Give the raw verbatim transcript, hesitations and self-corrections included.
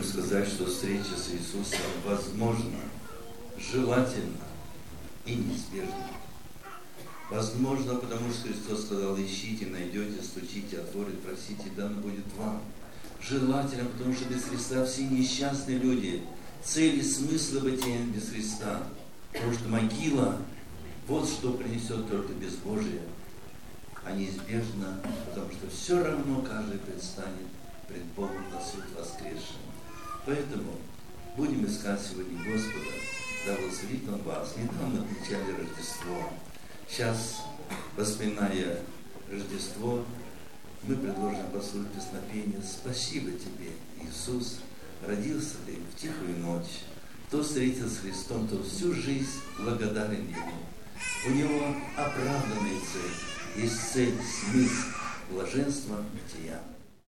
сказать, что встреча с Иисусом возможна, желательна и неизбежна. Возможно, потому что Христос сказал: ищите, найдете, стучите, отворит, просите, дано будет вам. Желательно, потому что без Христа все несчастные люди. Цель и смысл бытия без Христа. Потому что могила, вот что принесет только безбожие. А неизбежно, потому что все равно каждый предстанет пред Богом на суд воскресшим. Поэтому будем искать сегодня Господа, да возлит Он вас. Недавно отмечали Рождество. Сейчас, вспоминая Рождество, мы предложим послушать песнопение «Спасибо тебе, Иисус, родился ты в тихую ночь». Кто встретился с Христом, тот всю жизнь благодарен Ему. У Него оправданная цель, есть цель, смысл, блаженство бытия.